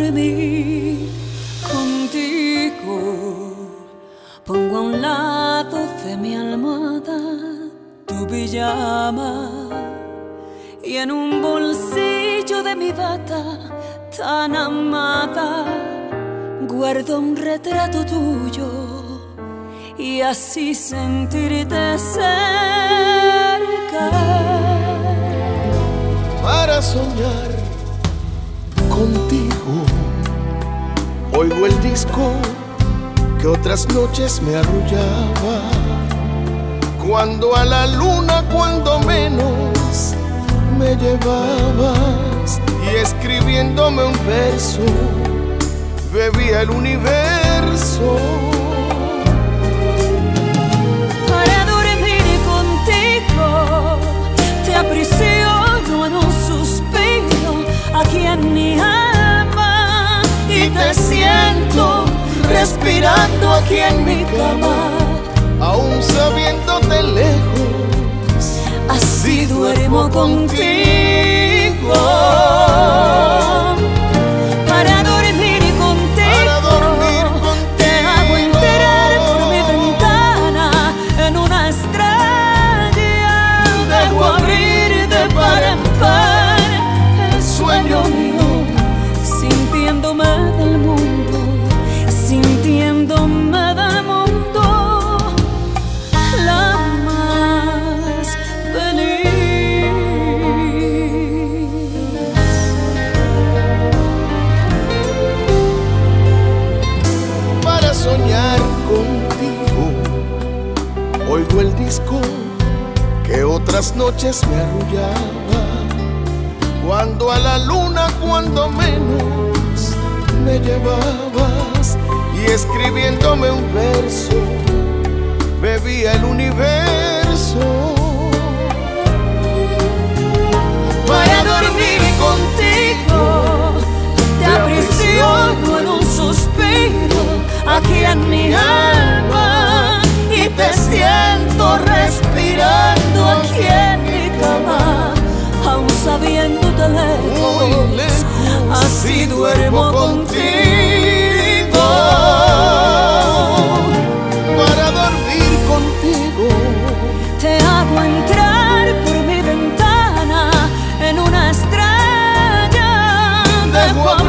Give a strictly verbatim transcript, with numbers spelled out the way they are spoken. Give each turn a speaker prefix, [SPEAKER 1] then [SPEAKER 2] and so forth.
[SPEAKER 1] dormir contigo. Pongo a un lado de mi almohada tu pijama y en un bolsillo de mi bata tan amada guardo un retrato tuyo y así sentirte cerca.
[SPEAKER 2] Para soñar contigo oigo el disco que otras noches me arrullaba. Cuando a la luna, cuando menos me llevabas, y escribiéndome un verso bebía el universo.
[SPEAKER 1] Para dormir contigo te aprisiono en un suspiro aquí en mi alma y te siento respirando aquí en mi cama,
[SPEAKER 2] aún sabiéndote lejos,
[SPEAKER 1] así duermo contigo. Para dormir contigo,
[SPEAKER 2] para dormir contigo,
[SPEAKER 1] te hago entrar por mi ventana en una estrella, dejo abrir de par en par el sueño mío, sintiéndome del mundo, sintiéndome del mundo la más feliz.
[SPEAKER 2] Para soñar contigo oigo el disco que otras noches me arrullaba. Cuando a la luna, cuando menos me llevabas, y escribiéndome un verso bebía el universo.
[SPEAKER 1] Para dormir contigo te aprisiono en un suspiro aquí en mi alma y te siento respirando aquí en mi cama, aún sabiéndote lejos,
[SPEAKER 2] Muy lejos,
[SPEAKER 1] así duermo contigo.
[SPEAKER 2] Para dormir contigo
[SPEAKER 1] Te hago entrar por mi ventana en una estrella, dejo